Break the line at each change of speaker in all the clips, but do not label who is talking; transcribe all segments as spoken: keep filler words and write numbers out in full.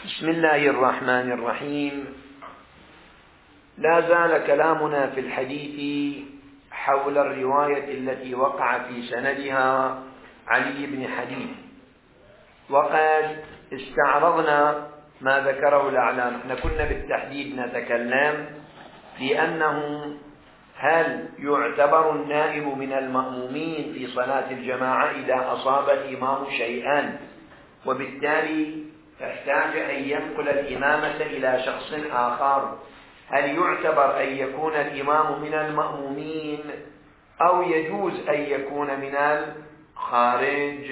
بسم الله الرحمن الرحيم. لا زال كلامنا في الحديث حول الرواية التي وقع في سندها علي بن حديد، وقد استعرضنا ما ذكره الأعلام. احنا كنا بالتحديد نتكلم في أنه هل يعتبر النائب من المأمومين في صلاة الجماعة إذا أصاب الإمام شيئا وبالتالي فاحتاج أن ينقل الإمامة إلى شخص آخر، هل يعتبر أن يكون الإمام من المأمومين أو يجوز أن يكون من الخارج؟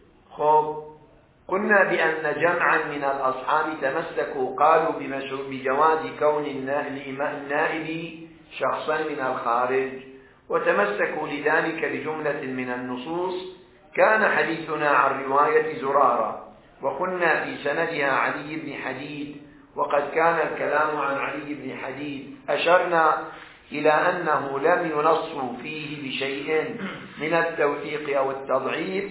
خب قلنا بأن جمعا من الأصحاب تمسكوا قالوا بجواز كون النائب شخصا من الخارج، وتمسكوا لذلك بجملة من النصوص. كان حديثنا عن رواية زرارة وقلنا في سندها علي بن حديد، وقد كان الكلام عن علي بن حديد أشرنا إلى أنه لم ينصوا فيه بشيء من التوثيق أو التضعيف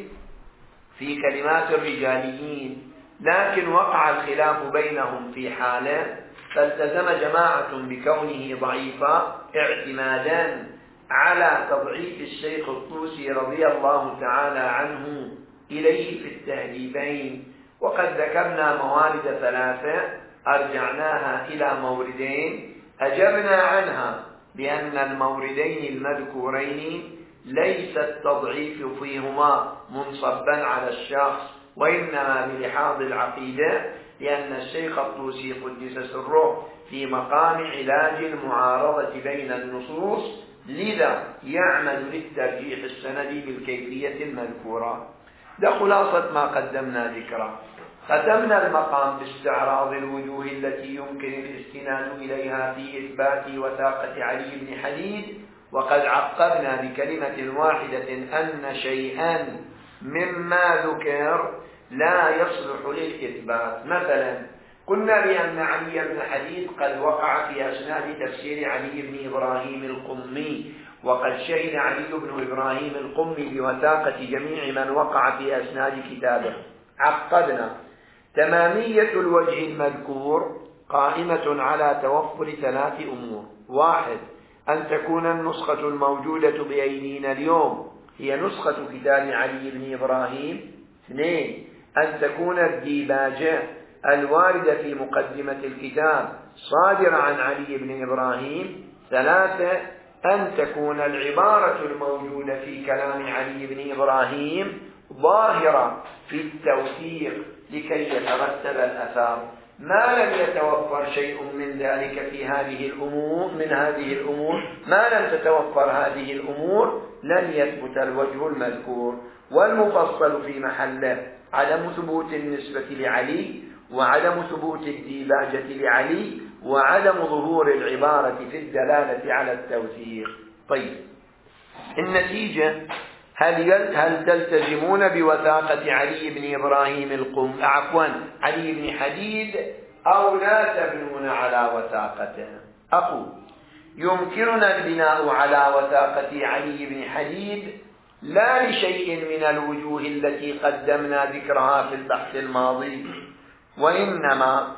في كلمات الرجاليين، لكن وقع الخلاف بينهم في حاله فالتزم جماعة بكونه ضعيفا اعتمادا على تضعيف الشيخ الطوسي رضي الله تعالى عنه إليه في التهذيبين. وقد ذكرنا موارد ثلاثة أرجعناها إلى موردين أجبنا عنها بأن الموردين المذكورين ليس التضعيف فيهما منصبا على الشخص، وإنما بلحاظ العقيدة، لأن الشيخ الطوسي قدس سره في مقام علاج المعارضة بين النصوص، لذا يعمل للترجيح السندي بالكيفية المذكورة. ده خلاصة ما قدمنا ذكره. ختمنا المقام باستعراض الوجوه التي يمكن الاستناد إليها في إثبات وثاقة علي بن حديد، وقد عقبنا بكلمة واحدة أن شيئا مما ذكر لا يصلح للإثبات. مثلا قلنا بأن علي بن حديد قد وقع في أسناد تفسير علي بن إبراهيم القمي، وقد شهد علي بن إبراهيم القمي بوثاقة جميع من وقع في أسناد كتابه. عقدنا تمامية الوجه المذكور قائمة على توفر ثلاث أمور: واحد، أن تكون النسخة الموجودة بأيدينا اليوم هي نسخة كتاب علي بن إبراهيم. اثنين، أن تكون الديباجة الواردة في مقدمة الكتاب صادرة عن علي بن إبراهيم. ثلاثة، أن تكون العبارة الموجودة في كلام علي بن إبراهيم ظاهرة في التوثيق لكي يترتب الأثار. ما لم يتوفر شيء من ذلك في هذه الأمور من هذه الأمور ما لم تتوفر هذه الأمور لن يثبت الوجه المذكور. والمفصل في محله عدم ثبوت النسبة لعلي، وعدم ثبوت الديباجة لعلي، وعدم ظهور العبارة في الدلالة على التوثيق. طيب، النتيجة هل هل تلتزمون بوثاقة علي بن إبراهيم القم عفوا علي بن حديد أو لا تبنون على وثاقته؟ أقول يمكننا البناء على وثاقة علي بن حديد لا لشيء من الوجوه التي قدمنا ذكرها في البحث الماضي، وإنما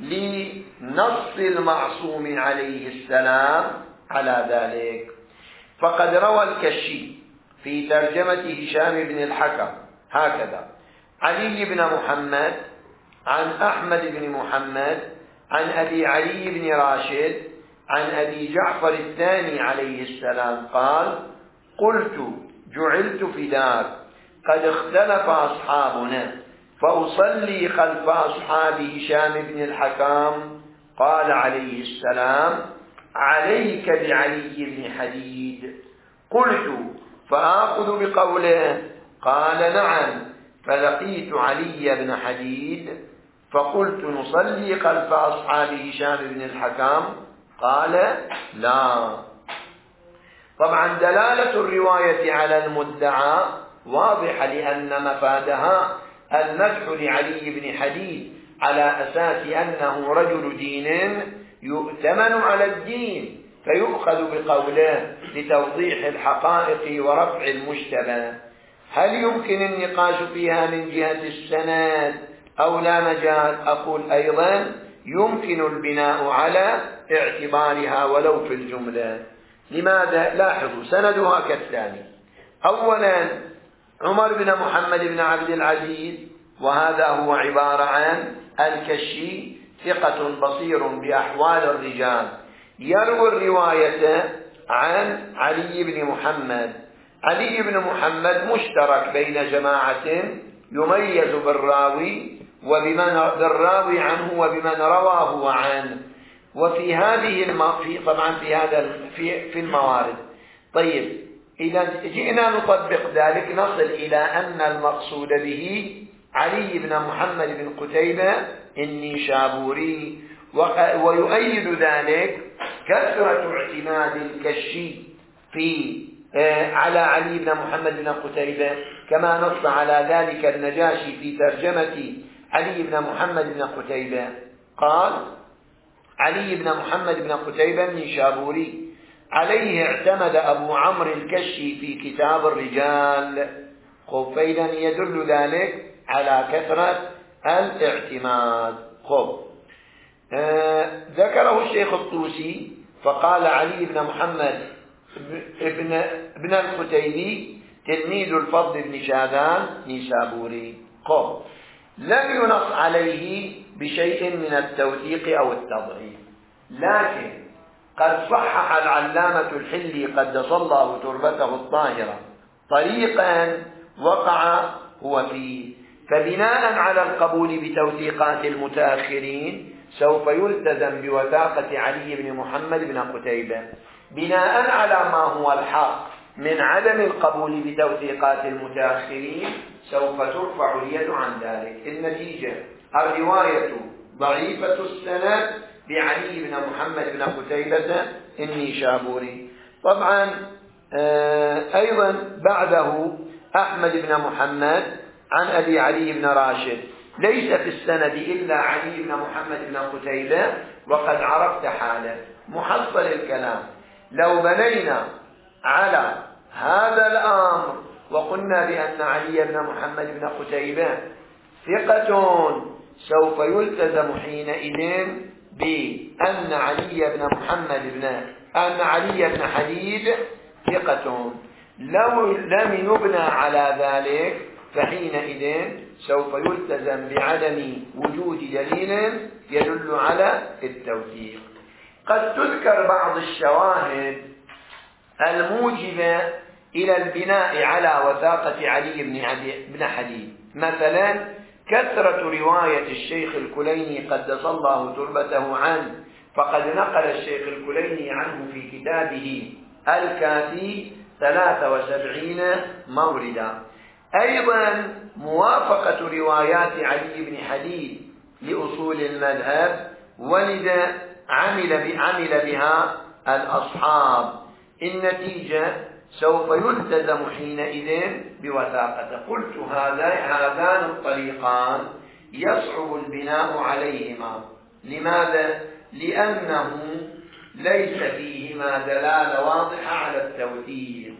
لنص المعصوم عليه السلام على ذلك. فقد روى الكشي في ترجمة هشام بن الحكم هكذا: علي بن محمد عن أحمد بن محمد عن أبي علي بن راشد عن أبي جعفر الثاني عليه السلام قال: قلت جعلت فداك قد اختلف أصحابنا فأصلي خلف أصحاب هشام بن الحكم. قال عليه السلام: عليك بعلي بن حديد. قلت: فآخذ بقوله؟ قال: نعم. فلقيت علي بن حديد فقلت: نصلي خلف أصحاب هشام بن الحكم؟ قال: لا. طبعا دلالة الرواية على المدعى واضحة، لأن مفادها المدح لعلي بن حديد على أساس أنه رجل دين يؤتمن على الدين، فيؤخذ بقوله لتوضيح الحقائق ورفع المشتبه. هل يمكن النقاش فيها من جهة السند أو لا مجال، أقول أيضا يمكن البناء على اعتبارها ولو في الجملة. لماذا؟ لاحظوا سندها كالثاني. أولا عمر بن محمد بن عبد العزيز، وهذا هو عبارة عن الكشي، ثقة بصير بأحوال الرجال، يروي الرواية عن علي بن محمد. علي بن محمد مشترك بين جماعة يميز بالراوي وبمن بالراوي عنه وبمن رواه عنه، وفي هذه الم... في طبعا في هذا في في الموارد. طيب إذا جئنا نطبق ذلك نصل إلى أن المقصود به علي بن محمد بن قتيبة النيشابوري، ويؤيد ذلك كثرة اعتماد الكشي في على علي بن محمد بن قتيبة، كما نص على ذلك النجاشي في ترجمة علي بن محمد بن قتيبة، قال علي بن محمد بن قتيبة النيشابوري عليه اعتمد أبو عمرو الكشي في كتاب الرجال. خب فإذا يدل ذلك على كثرة الاعتماد. خب آه ذكره الشيخ الطوسي فقال علي بن محمد ابن ابن القتيبي تلميذ الفضل بن شاذان نيسابوري. خب لم ينص عليه بشيء من التوثيق أو التضعيف، لكن قد صحح العلامة الحلي قدس الله تربته الطاهرة طريقا وقع هو فيه، فبناء على القبول بتوثيقات المتأخرين سوف يلتزم بوثاقة علي بن محمد بن قتيبة، بناء على ما هو الحق من عدم القبول بتوثيقات المتأخرين سوف ترفع اليد عن ذلك. النتيجة الرواية ضعيفة السند بعلي بن محمد بن قتيبة النيشابوري. طبعا أيضا بعده أحمد بن محمد عن أبي علي بن راشد، ليس في السند إلا علي بن محمد بن قتيبة، وقد عرفت حاله. محصل الكلام لو بنينا على هذا الأمر وقلنا بأن علي بن محمد بن قتيبة ثقة، سوف يلتزم حينئذ بأن علي بن محمد بن أن علي بن حديد ثقة. لو لم يبنى على ذلك فحينئذ سوف يلتزم بعدم وجود دليل يدل على التوثيق. قد تذكر بعض الشواهد الموجبة إلى البناء على وثاقة علي بن حديد، مثلا كثرة رواية الشيخ الكليني قدس الله تربته عنه، فقد نقل الشيخ الكليني عنه في كتابه الكافي ثلاث وسبعين موردا. أيضا موافقة روايات علي بن حديد لأصول المذهب، ولذا عمل عمل بها الأصحاب. النتيجة سوف يلتزم حينئذ بوثاقته. قلت هذا هذان الطريقان يصعب البناء عليهما. لماذا؟ لأنه ليس فيهما دلالة واضحة على التوثيق.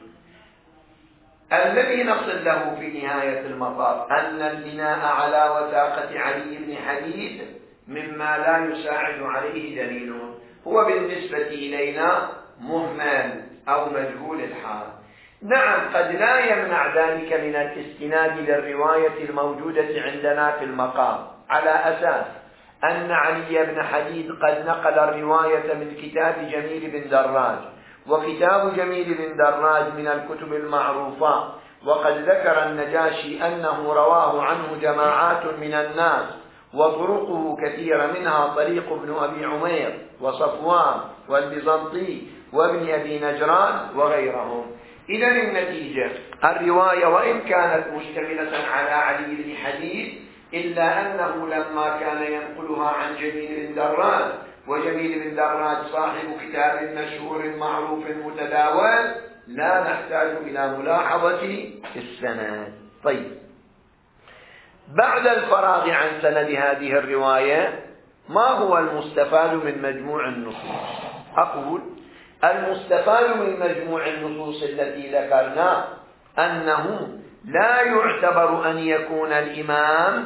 الذي نصل له في نهاية المطاف أن البناء على وثاقة علي بن حديد مما لا يساعد عليه دليل، هو بالنسبة إلينا مهمل أو مجهول الحال. نعم قد لا يمنع ذلك من الاستناد للرواية الموجودة عندنا في المقام، على أساس أن علي بن حديد قد نقل الرواية من كتاب جميل بن دراج، وكتاب جميل بن دراج من الكتب المعروفة، وقد ذكر النجاشي أنه رواه عنه جماعات من الناس، وطرقه كثيرة، منها طريق ابن أبي عمير وصفوان والبيزنطي وابن أبي نجران وغيرهم. إذن النتيجة الرواية وإن كانت مشتملة على علي بن حديد، إلا أنه لما كان ينقلها عن جميل بن دراج، وجميل بن دراج صاحب كتاب مشهور معروف متداول، لا نحتاج إلى ملاحظة السند. طيب، بعد الفراغ عن سند هذه الرواية ما هو المستفاد من مجموع النصوص؟ أقول المستفاد من مجموع النصوص التي ذكرنا أنه لا يعتبر أن يكون الإمام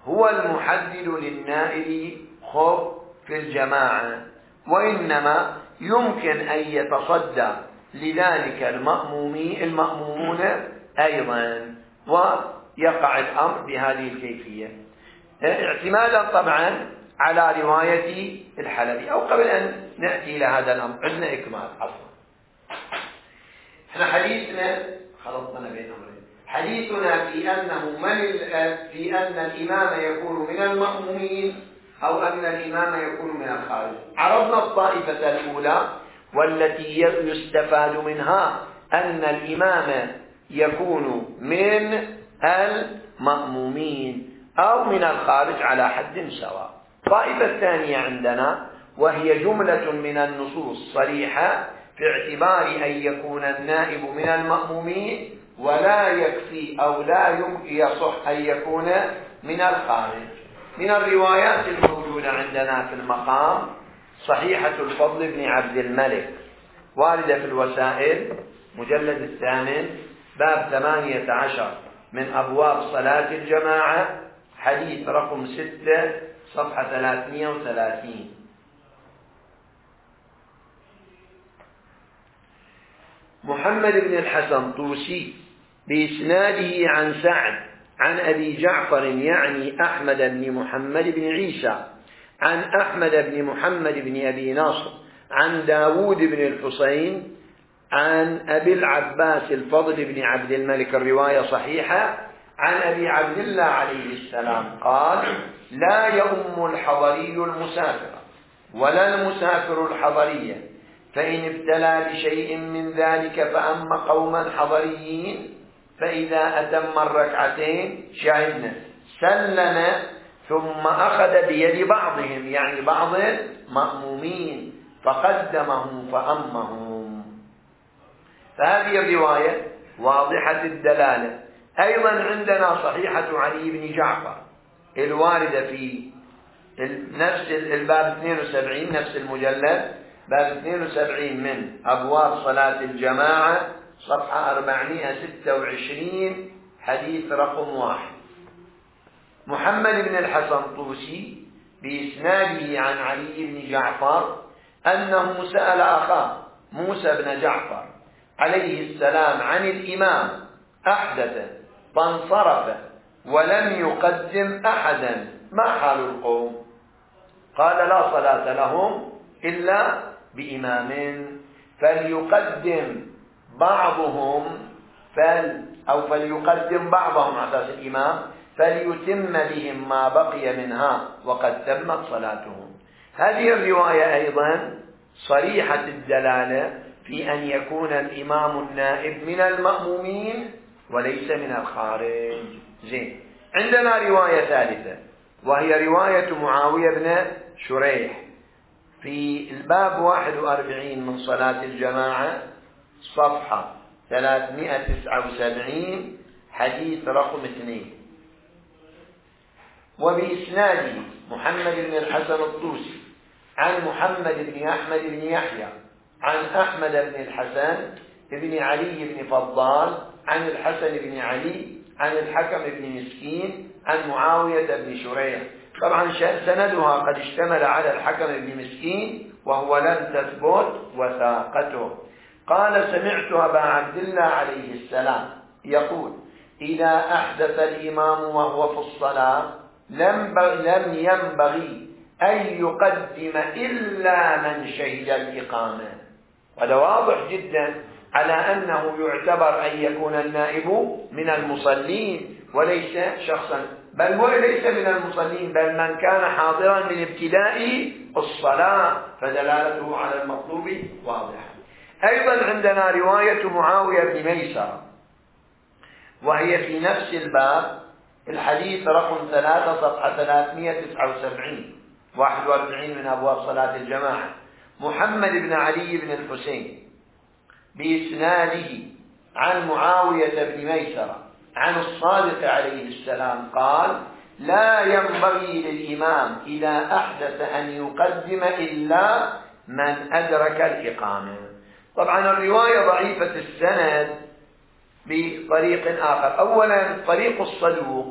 هو المحدد للنائب خب في الجماعة، وإنما يمكن أن يتصدى لذلك المأمومي المأمومون أيضا، ويقع الأمر بهذه الكيفية، اعتمادا طبعا على رواية الحلبي. أو قبل أن نأتي إلى هذا الأمر عندنا إكمال. عفوا، احنا حديثنا خلطنا بين أمرين. حديثنا في أنه من في أن الإمام يكون من المأمومين أو أن الإمام يكون من الخارج. عرضنا الطائفة الأولى والتي يستفاد منها أن الإمام يكون من المأمومين أو من الخارج على حد سواء. الطائفة الثانية عندنا وهي جملة من النصوص صريحة في اعتبار أن يكون النائب من المأمومين، ولا يكفي أو لا يصح أن يكون من الخارج. من الروايات الموجودة عندنا في المقام صحيحة الفضل بن عبد الملك، واردة في الوسائل مجلد الثامن باب ثمانية عشر من أبواب صلاة الجماعة، حديث رقم ستة صفحة ثلاثمائة وثلاثين. محمد بن الحسن طوسي بإسناده عن سعد عن أبي جعفر يعني أحمد بن محمد بن عيسى عن أحمد بن محمد بن أبي ناصر عن داود بن الحسين عن أبي العباس الفضل بن عبد الملك، الرواية صحيحة، عن أبي عبد الله عليه السلام قال: لا يؤم الحضري المسافر ولا المسافر الحضرية، فإن ابتلى بشيء من ذلك فأما قوما حضريين فإذا أتم الركعتين شاهدنا سلم ثم أخذ بيد بعضهم، يعني بعض مأمومين، فقدمهم فأمهم. فهذه الرواية واضحة الدلالة. أيضا عندنا صحيحة علي بن جعفر الواردة في نفس الباب اثنين وسبعين، نفس المجلد باب اثنين وسبعين من أبواب صلاة الجماعة، صفحة أربعمائة وستة وعشرين، حديث رقم واحد. محمد بن الحسن طوسي بإسناده عن علي بن جعفر أنه سأل أخاه موسى بن جعفر عليه السلام عن الإمام أحدث فانصرف ولم يقدم أحدا، ما حال القوم؟ قال: لا صلاة لهم إلا بإمام، فليقدم بعضهم فل أو فليقدم بعضهم على أساس الإمام فليتم بهم ما بقي منها وقد تمت صلاتهم. هذه الرواية أيضا صريحة الدلالة في أن يكون الإمام النائب من المأمومين وليس من الخارج. زين، عندنا رواية ثالثة وهي رواية معاوية بن شريح في الباب واحد وأربعين من صلاة الجماعة، صفحة ثلاثمائة وتسعة وسبعين، حديث رقم اثنين. وبإسناده محمد بن الحسن الطوسي عن محمد بن أحمد بن يحيى عن أحمد بن الحسن بن علي بن فضال عن الحسن بن علي عن الحكم بن مسكين عن معاوية بن شريح. طبعا سندها قد اشتمل على الحكم بن مسكين وهو لم تثبت وثاقته. قال: سمعت أبا عبد الله عليه السلام يقول: إذا أحدث الإمام وهو في الصلاة لم لم ينبغي أن يقدم إلا من شهد الإقامة. هذا واضح جدا على أنه يعتبر أن يكون النائب من المصلين وليس شخصا، بل وليس من المصلين بل من كان حاضرا من ابتداء الصلاة، فدلالته على المطلوب واضحة. أيضا عندنا رواية معاوية بن ميسر وهي في نفس الباب، الحديث رقم ثلاثة صفحة ثلاثمائة وتسعة وسبعين، واحد وأربعين من أبواب صلاة الجماعة. محمد بن علي بن الحسين بإسناده عن معاوية بن ميسر عن الصادق عليه السلام قال: لا ينبغي للإمام إذا أحدث أن يقدم إلا من أدرك الإقامة. طبعا الرواية ضعيفة السند بطريق آخر. أولا طريق الصدوق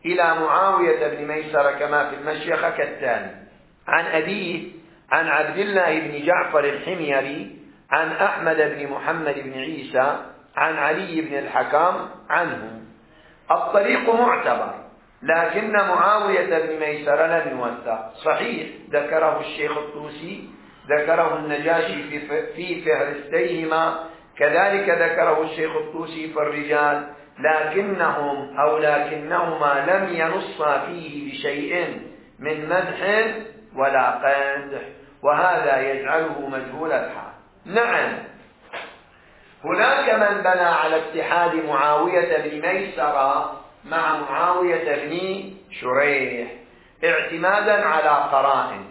إلى معاوية بن ميسرة كما في المشيخة كالتالي: عن أبيه عن عبد الله بن جعفر الحميري عن أحمد بن محمد بن عيسى عن علي بن الحكم عنه. الطريق معتبر، لكن معاوية بن ميسرة لم يوثق. صحيح ذكره الشيخ الطوسي، ذكره النجاشي في فهرستيهما، كذلك ذكره الشيخ الطوسي في الرجال، لكنهم أو لكنهما لم ينصا فيه بشيء من مدح ولا قدح، وهذا يجعله مجهول الحال. نعم، هناك من بنى على اتحاد معاوية بن ميسرة مع معاوية بن شريح اعتمادا على قرائن،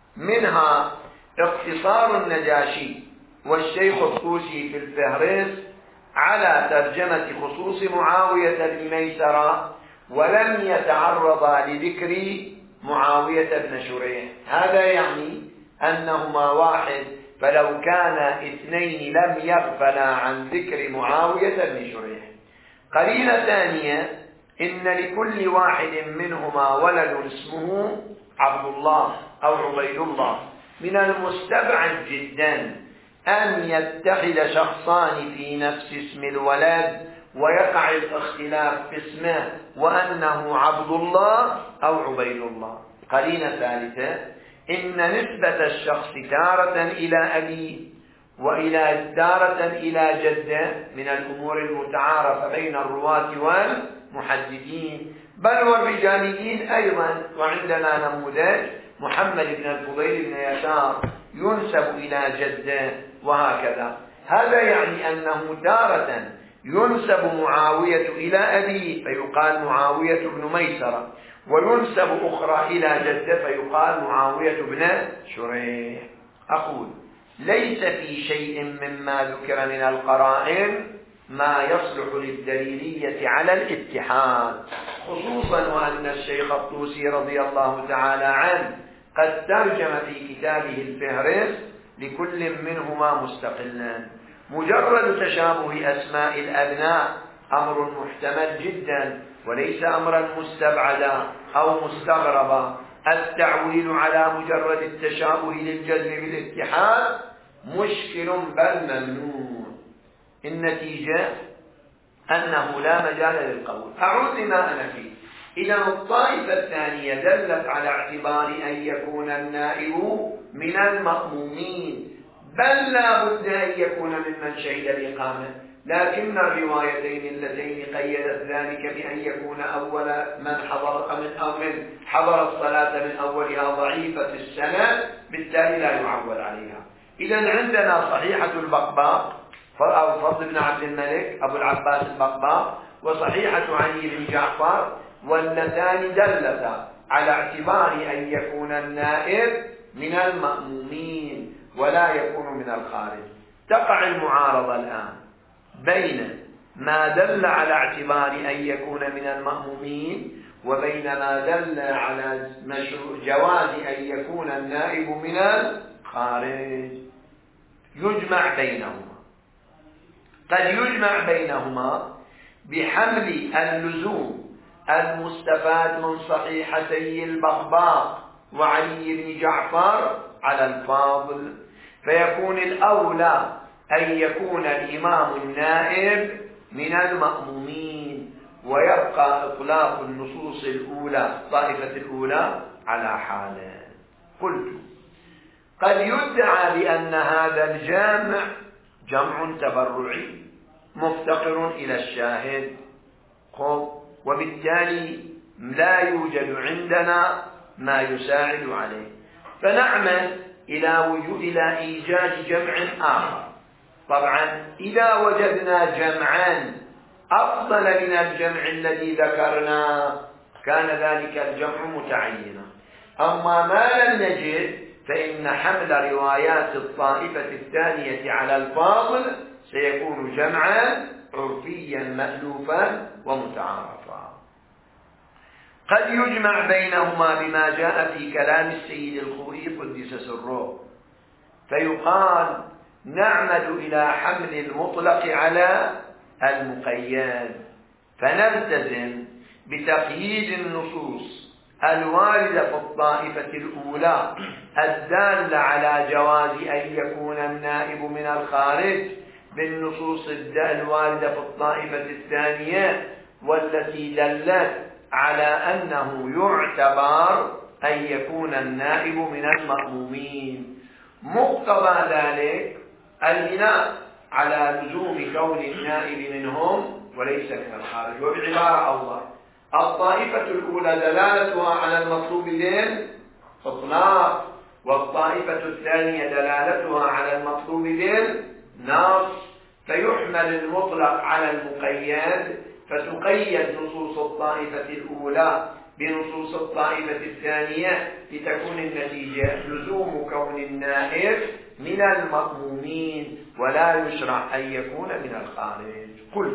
منها اقتصار النجاشي والشيخ الطوسي في الفهرس على ترجمة خصوص معاوية بن ميسرة، ولم يتعرض لذكر معاوية بن شريح. هذا يعني أنهما واحد، فلو كان اثنين لم يغفلا عن ذكر معاوية بن شريح. قرينة ثانية: إن لكل واحد منهما ولد اسمه عبد الله أو عبيد الله. من المستبعد جدا أن يتحد شخصان في نفس اسم الولد ويقع الاختلاف في اسمه وأنه عبد الله أو عبيد الله. قرينة ثالثة: إن نسبة الشخص تارة إلى أبيه وإلى تارة إلى جده من الأمور المتعارفة بين الرواة والمحدثين، بل والرجاليين أيضا. وعندنا نموذج: محمد بن الفضيل بن يسار ينسب إلى جده، وهكذا. هذا يعني أنه تارة ينسب معاوية إلى أبيه فيقال معاوية بن ميسرة، وينسب أخرى إلى جده فيقال معاوية بن شريح. أقول: ليس في شيء مما ذكر من القرائن ما يصلح للدليلية على الاتحاد، خصوصا وأن الشيخ الطوسي رضي الله تعالى عنه قد ترجم في كتابه الفهرس لكل منهما مستقلا. مجرد تشابه أسماء الأبناء أمر محتمل جدا، وليس أمرا مستبعدا أو مستغربا. التعويل على مجرد التشابه للجزم بالاتحاد مشكل بل ممنوع. النتيجة أنه لا مجال للقول. أعود لما أنا فيه. إذا الطائفة الثانية دلت على اعتبار أن يكون النائب من المأمومين، بل لا بد أن يكون ممن شهد الإقامة، لكن الروايتين اللتين قيدت ذلك بأن يكون أول من حضر من أو من حضر الصلاة من أولها ضعيفة السنة، بالتالي لا يعول عليها. إذا عندنا صحيحة البقباق أو فضل بن عبد الملك أبو العباس البقباق، وصحيحة علي بن جعفر، واللتان دلتا على اعتبار أن يكون النائب من المأمومين ولا يكون من الخارج. تقع المعارضة الآن بين ما دل على اعتبار أن يكون من المأمومين وبين ما دل على جواز أن يكون النائب من الخارج. يجمع بينهما. قد يجمع بينهما بحمل اللزوم المستفاد من صحيحتي البقباق وعلي بن جعفر على الفاضل، فيكون الأولى أن يكون الإمام النائب من المأمومين، ويبقى إطلاق النصوص الأولى الطائفة الأولى على حاله. قلت: قد يدعى بأن هذا الجامع جمع تبرعي مفتقر إلى الشاهد، وبالتالي لا يوجد عندنا ما يساعد عليه، فنعمل إلى وجود إلى إيجاد جمع آخر. طبعا إذا وجدنا جمعا أفضل من الجمع الذي ذكرناه كان ذلك الجمع متعينا. أما ما لم نجد فإن حمل روايات الطائفة الثانية على الفاضل سيكون جمعا عرفيا مألوفا ومتعارفا. قد يجمع بينهما بما جاء في كلام السيد الخوئي قدس سره، فيقال: نعمد إلى حمل المطلق على المقيد، فنلتزم بتقييد النصوص الواردة في الطائفة الأولى الدالة على جواز أن يكون النائب من الخارج بالنصوص الواردة في الطائفة الثانية والتي دلت على أنه يعتبر أن يكون النائب من المأمومين. مقتضى ذلك البناء على لزوم كون النائب منهم وليس من الخارج. وبعبارة أوضح، الطائفة الأولى دلالتها على المطلوب بالإطلاق، والطائفة الثانية دلالتها على المطلوب بالنص، فيحمل المطلق على المقيد، فتقيد نصوص الطائفة الأولى بنصوص الطائفة الثانية لتكون النتيجة لزوم كون النائب من المأمومين ولا يشرع أن يكون من الخارج. قلت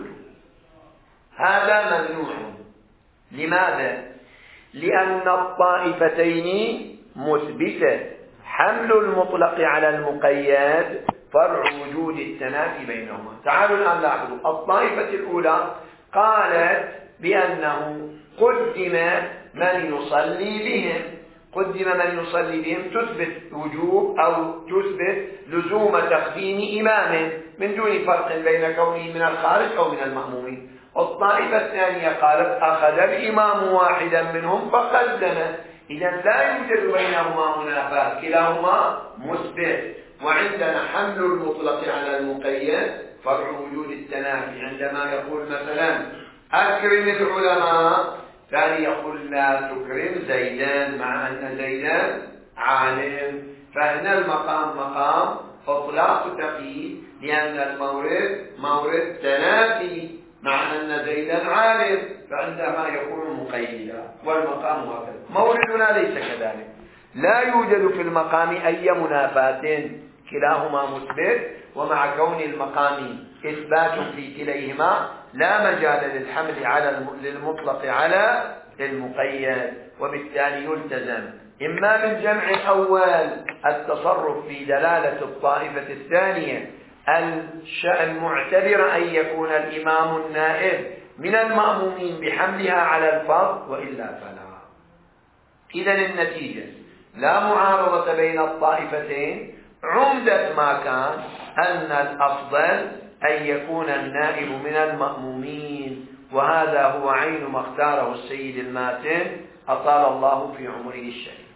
هذا ممنوع. لماذا؟ لأن الطائفتين مثبتة. حمل المطلق على المقيد فرع وجود التنافي بينهما. تعالوا الآن لاحظوا، الطائفة الأولى قالت بأنه قدم من يصلي بهم، قدم من يصلي بهم تثبت وجوب أو تثبت لزوم تقديم إمام من دون فرق بين كونه من الخارج أو من المأمومين. الطائفة الثانية قالت أخذ الإمام واحدا منهم فقدم، إذا لا يوجد بينهما منافاة، كلاهما مثبت. وعندنا حمل المطلق على المقيد فرع وجود التنافي. عندما يقول مثلا أكرم العلماء، ثاني يقول لا تكرم زيدان، مع أن زيدان عالم، فهنا المقام مقام إطلاق تقييد، لأن المورد مورد تنافي، مع أن زيدان عالم، فعندما يكون مقيدا. والمقام هكذا. موردنا ليس كذلك، لا يوجد في المقام أي منافاة، كلاهما مثبت، ومع كون المقام إثبات في كليهما لا مجال للحمل على للمطلق على المقيد، وبالتالي يلتزم إما بالجمع الأول التصرف في دلالة الطائفة الثانية المعتبر أن يكون الإمام النائب من المأمومين بحملها على الفرض، وإلا فلا. إذن النتيجة لا معارضة بين الطائفتين. عمدة ما كان أن الأفضل أن يكون النائب من المأمومين، وهذا هو عين ما اختاره السيد الماتن أطال الله في عمره الشريف.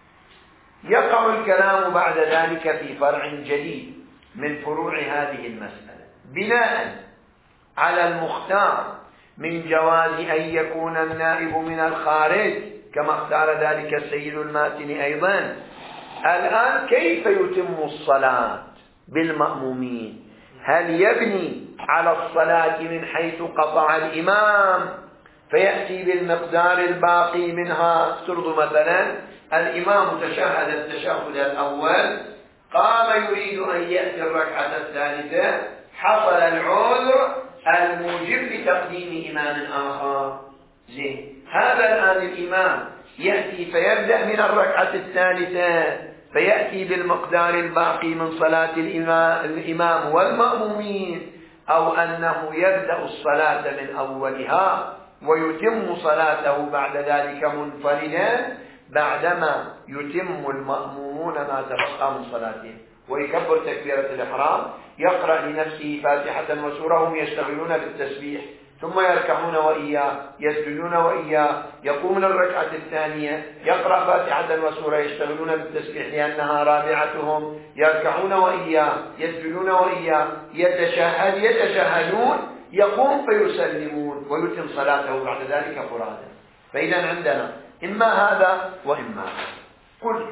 يقع الكلام بعد ذلك في فرع جديد من فروع هذه المسألة، بناء على المختار من جواز أن يكون النائب من الخارج كما اختار ذلك السيد الماتن أيضا. الآن كيف يتم الصلاة بالمأمومين؟ هل يبني على الصلاة من حيث قطع الإمام فيأتي بالمقدار الباقي منها؟ افترض مثلا الإمام تشهد التشهد الأول، قام يريد أن يأتي الركعة الثالثة، حصل العذر الموجب لتقديم إمام آخر. زين، هذا الآن الإمام يأتي فيبدأ من الركعة الثالثة فيأتي بالمقدار الباقي من صلاة الإمام والمأمومين، أو أنه يبدأ الصلاة من أولها ويتم صلاته بعد ذلك منفردا بعدما يتم المأمومون ما تبقى من صلاتهم، ويكبر تكبيرة الإحرام، يقرأ لنفسه فاتحة وسورة، هم يشتغلون بالتسبيح، ثم يركعون وإياه، يسجدون وإياه، يقوم للركعة الثانية، يقرأ فاتحة وسورة، يشتغلون بالتسبيح لأنها رابعتهم، يركعون وإياه، يسجدون وإياه، يتشهد يتشهدون، يقوم فيسلمون ويتم صلاته بعد ذلك فرادا. فإذا عندنا إما هذا وإما هذا. قلت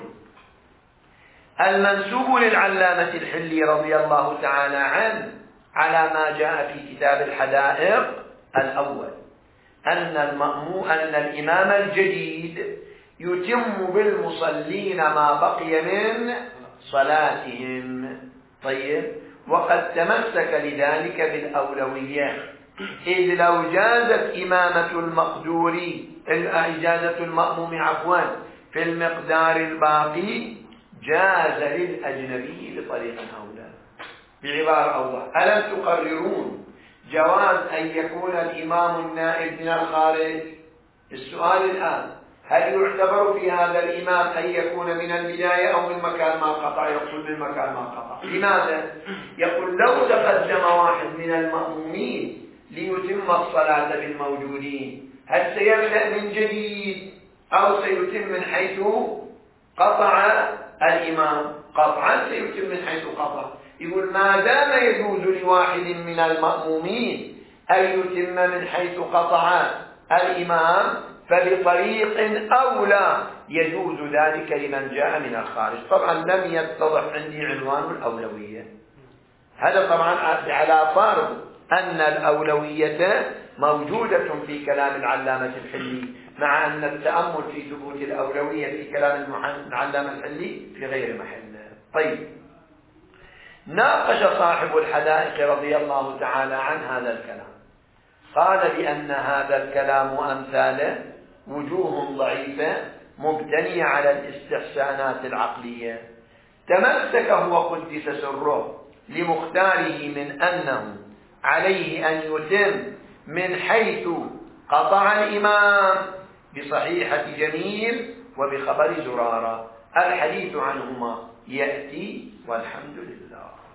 المنسوب للعلامة الحلي رضي الله تعالى عنه على ما جاء في كتاب الحدائق الأول أن المأموم أن الإمام الجديد يتم بالمصلين ما بقي من صلاتهم. طيب، وقد تمسك لذلك بالأولوية، إذ لو جازت إمامة المقدور إجازة المأموم عفوا في المقدار الباقي جاز للأجنبي بطريق أولى. بعبارة أوضح، ألم تقررون جواز أن يكون الإمام النائب من الخارج السؤال الآن: هل يعتبر في هذا الإمام أن يكون من البداية أو من مكان ما قطع؟ يقول من مكان ما قطع. لماذا؟ يقول لو تقدم واحد من المأمومين ليتم الصلاة بالموجودين، هل سيبدأ من جديد أو سيتم من حيث قطع الإمام؟ قطعا سيتم من حيث قطع. يقول ما دام يجوز لواحد من المأمومين أن يتم من حيث قطع الإمام، فبطريق أولى يجوز ذلك لمن جاء من الخارج. طبعا لم يتضح عندي عنوان الأولوية، هذا طبعا على فرض أن الأولوية موجودة في كلام العلامة الحلي، مع أن التأمل في ثبوت الأولوية في كلام العلامة الحلي في غير محله. طيب، ناقش صاحب الحدائق رضي الله تعالى عن هذا الكلام، قال بأن هذا الكلام أمثاله وجوه ضعيفة مبتنية على الاستحسانات العقلية، تمسك هو قدس سره لمختاره من أنه عليه أن يتم من حيث قطع الإمام بصحيحة جميل وبخبر زرارة. الحديث عنهما يأتي والحمد لله.